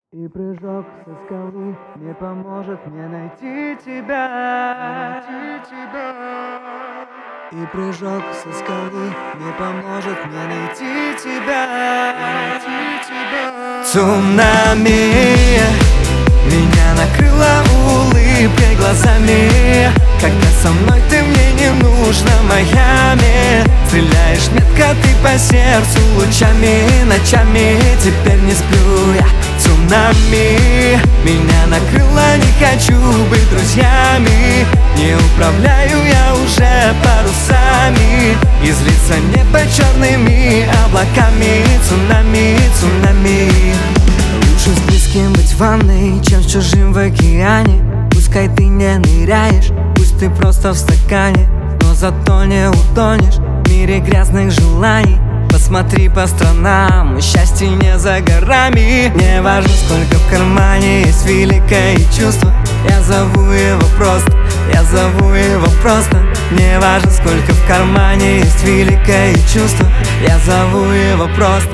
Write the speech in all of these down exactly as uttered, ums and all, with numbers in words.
И прыжок со скалы не поможет мне найти тебя, найти тебя. И прыжок со скалы не поможет мне найти тебя, найти тебя. Цунами меня накрыло улыбкой глазами, когда со мной ты мне не нужна, Майами. Стреляешь метко ты по сердцу лучами, ночами теперь не сплю я. Цунами меня накрыло, не хочу быть друзьями. Не управляю я уже парусами, и злится небо черными облаками. Цунами, цунами. Лучше с близким быть в ванной, чем с чужим в океане. Пускай ты не ныряешь, пусть ты просто в стакане, но зато не утонешь в мире грязных желаний. Посмотри по сторонам, счастье не за горами. Не важно, сколько в кармане, есть великое чувство. Я зову его просто, я зову его просто. Не важно, сколько в кармане, есть великое чувство. Я зову его просто.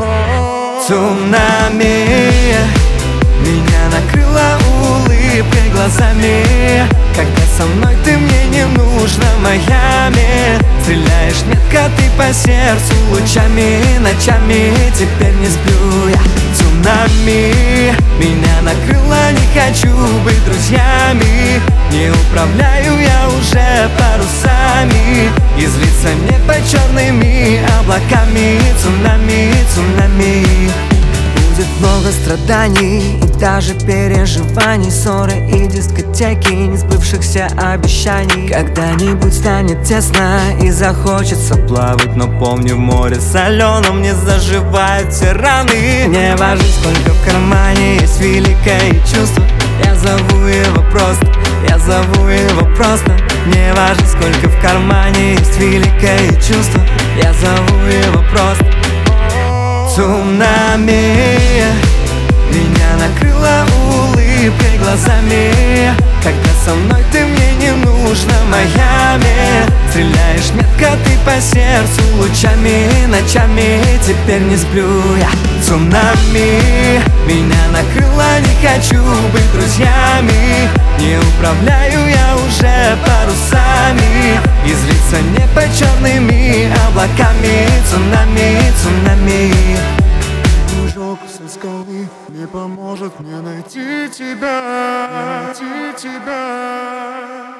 Цунами меня накрыло улыбкой глазами, когда со мной ты мне не нужна, Майами. Стреляешь метко ты по сердцу лучами, ночами теперь не сплю я. Цунами меня накрыло, не хочу быть друзьями. Не управляю я уже парусами, и злится небо черными облаками. Цунами, цунами. Будет много страданий и даже переживаний, ссоры и дискотеки, несбывшихся обещаний. Когда-нибудь станет тесно и захочется плавать, но помни, в море соленом не заживают все раны. Не важно, сколько в кармане, есть великое чувство. Я зову его просто, я зову его просто. Не важно, сколько в кармане, есть великое чувство. Я зову его просто. Цунами меня накрыло улыбкой глазами, когда со мной ты мне не нужна, Майами. Стреляешь метко ты по сердцу лучами, ночами теперь не сплю я. Цунами меня накрыло, не хочу быть друзьями. Не управляю я уже парусами, и злится небо черными облаками. Цунами, цунами. Прыжок со скалы не поможет мне найти тебя, найти тебя.